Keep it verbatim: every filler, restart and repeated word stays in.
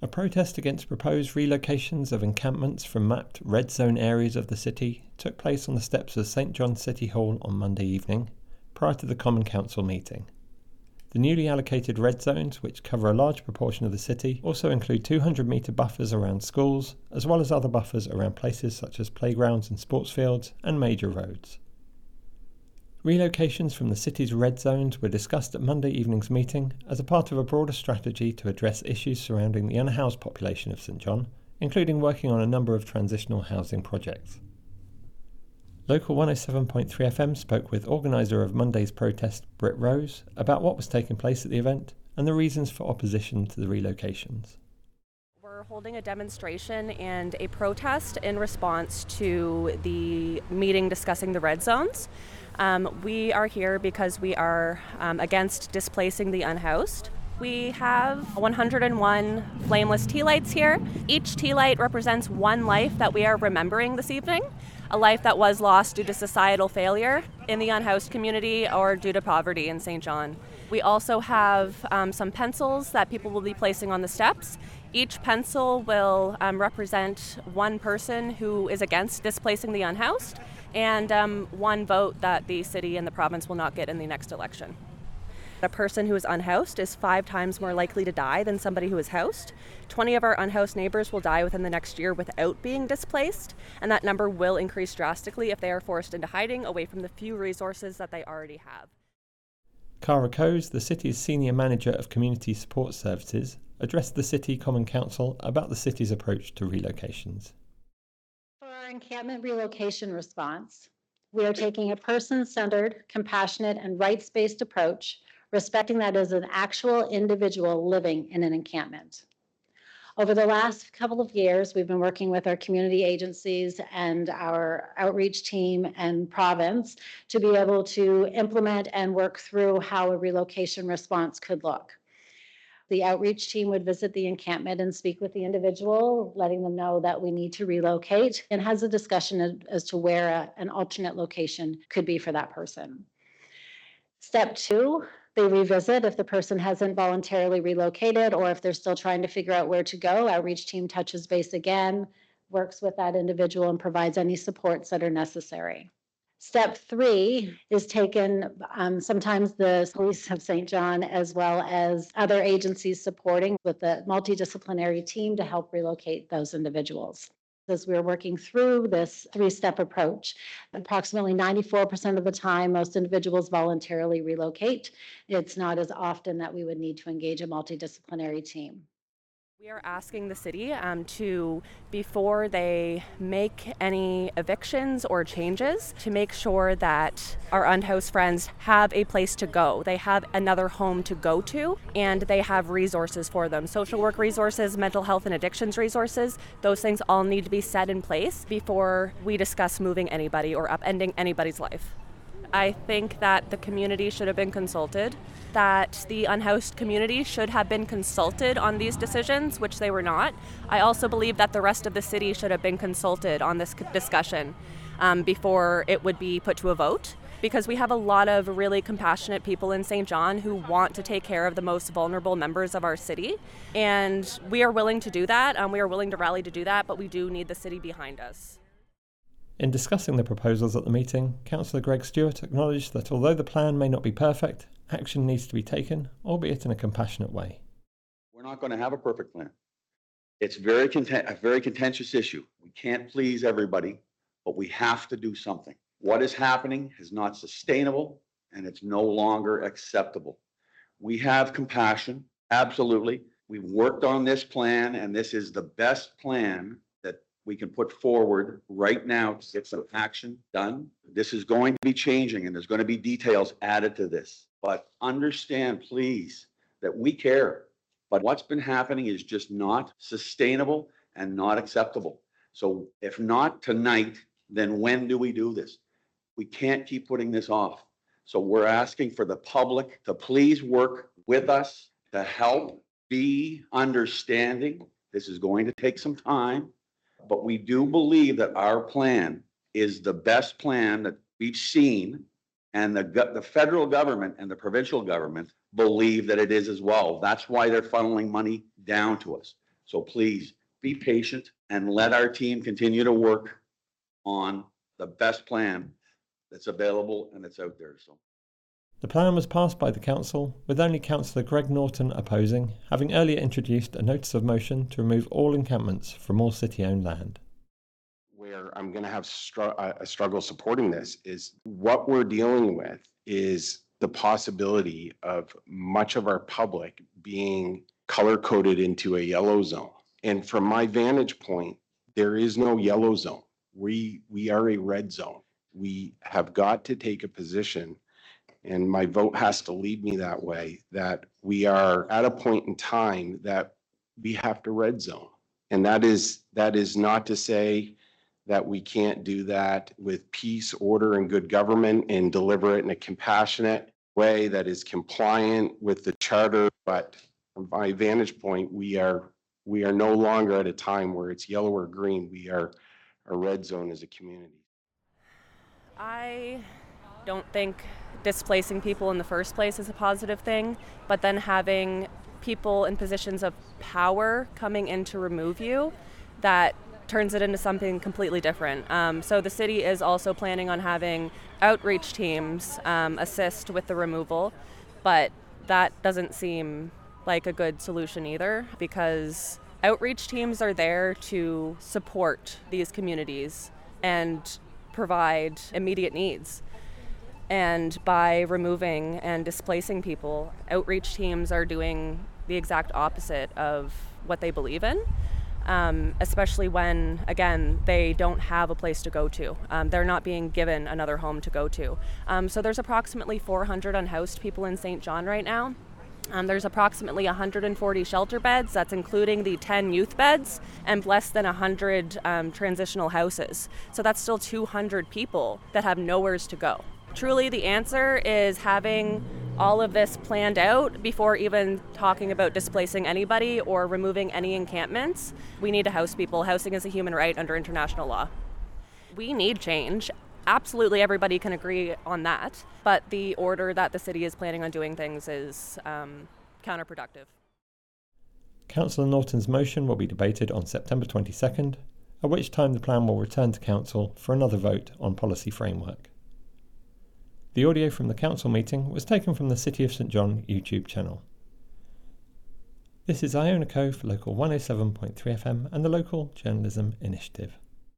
A protest against proposed relocations of encampments from mapped red zone areas of the city took place on the steps of St John's City Hall on Monday evening, prior to the Common Council meeting. The newly allocated red zones, which cover a large proportion of the city, also include two hundred metre buffers around schools, as well as other buffers around places such as playgrounds and sports fields and major roads. Relocations from the city's red zones were discussed at Monday evening's meeting as a part of a broader strategy to address issues surrounding the unhoused population of St John, including working on a number of transitional housing projects. Local one oh seven point three F M spoke with organiser of Monday's protest, Britt Rose, about what was taking place at the event and the reasons for opposition to the relocations. We're holding a demonstration and a protest in response to the meeting discussing the red zones. Um, we are here because we are um, against displacing the unhoused. We have one hundred one flameless tea lights here. Each tea light represents one life that we are remembering this evening, a life that was lost due to societal failure in the unhoused community or due to poverty in Saint John. We also have um, some pencils that people will be placing on the steps. Each pencil will um, represent one person who is against displacing the unhoused and um, one vote that the city and the province will not get in the next election. A person who is unhoused is five times more likely to die than somebody who is housed. twenty of our unhoused neighbours will die within the next year without being displaced, and that number will increase drastically if they are forced into hiding away from the few resources that they already have. Cara Coase, the city's senior manager of community support services, addressed the City Common Council about the city's approach to relocations. For our encampment relocation response, we are taking a person-centered, compassionate, and rights-based approach, respecting that as an actual individual living in an encampment. Over the last couple of years, we've been working with our community agencies and our outreach team and province to be able to implement and work through how a relocation response could look. The outreach team would visit the encampment and speak with the individual, letting them know that we need to relocate, and has a discussion as to where a, an alternate location could be for that person. Step two, they revisit if the person hasn't voluntarily relocated or if they're still trying to figure out where to go. Outreach team touches base again, works with that individual and provides any supports that are necessary. Step three is taken, um, sometimes the police of Saint John as well as other agencies supporting with the multidisciplinary team to help relocate those individuals. As we're working through this three-step approach, approximately ninety-four percent of the time, most individuals voluntarily relocate. It's not as often that we would need to engage a multidisciplinary team. We are asking the city um, to, before they make any evictions or changes, to make sure that our unhoused friends have a place to go. They have another home to go to, and they have resources for them. Social work resources, mental health and addictions resources, those things all need to be set in place before we discuss moving anybody or upending anybody's life. I think that the community should have been consulted, that the unhoused community should have been consulted on these decisions, which they were not. I also believe that the rest of the city should have been consulted on this discussion um, before it would be put to a vote, because we have a lot of really compassionate people in Saint John who want to take care of the most vulnerable members of our city, and we are willing to do that, and we are willing to rally to do that, but we do need the city behind us. In discussing the proposals at the meeting, Councillor Greg Stewart acknowledged that although the plan may not be perfect, action needs to be taken, albeit in a compassionate way. We're not going to have a perfect plan. It's very content- a very contentious issue. We can't please everybody, but we have to do something. What is happening is not sustainable, and it's no longer acceptable. We have compassion, absolutely. We've worked on this plan, and this is the best plan we can put forward right now to get some action done. This is going to be changing, and there's going to be details added to this. But understand, please, that we care. But what's been happening is just not sustainable and not acceptable. So if not tonight, then when do we do this? We can't keep putting this off. So we're asking for the public to please work with us to help be understanding. This is going to take some time. But we do believe that our plan is the best plan that we've seen, and the, the federal government and the provincial government believe that it is as well. That's why they're funneling money down to us. So please be patient and let our team continue to work on the best plan that's available and that's out there. So the plan was passed by the council, with only Councillor Greg Norton opposing, having earlier introduced a notice of motion to remove all encampments from all city-owned land. Where I'm going to have str- a struggle supporting this is what we're dealing with is the possibility of much of our public being color-coded into a yellow zone. And from my vantage point, there is no yellow zone. We, we are a red zone. We have got to take a position, and my vote has to lead me that way, that we are at a point in time that we have to red zone. And that is, that is not to say that we can't do that with peace, order, and good government and deliver it in a compassionate way that is compliant with the charter. But from my vantage point, we are we are no longer at a time where it's yellow or green. We are a red zone as a community. I don't think displacing people in the first place is a positive thing, but then having people in positions of power coming in to remove you, that turns it into something completely different. Um, so the city is also planning on having outreach teams um, assist with the removal, but that doesn't seem like a good solution either, because outreach teams are there to support these communities and provide immediate needs. And by removing and displacing people, outreach teams are doing the exact opposite of what they believe in. Um, especially when, again, they don't have a place to go to. Um, they're not being given another home to go to. Um, so there's approximately four hundred unhoused people in Saint John right now. Um, there's approximately one hundred forty shelter beds, that's including the ten youth beds, and less than one hundred um, transitional houses. So that's still two hundred people that have nowheres to go. Truly, the answer is having all of this planned out before even talking about displacing anybody or removing any encampments. We need to house people. Housing is a human right under international law. We need change. Absolutely everybody can agree on that, but the order that the city is planning on doing things is um, counterproductive. Councillor Norton's motion will be debated on September twenty-second, at which time the plan will return to Council for another vote on policy framework. The audio from the council meeting was taken from the City of Saint John YouTube channel. This is Iona Co for Local one oh seven point three F M and the Local Journalism Initiative.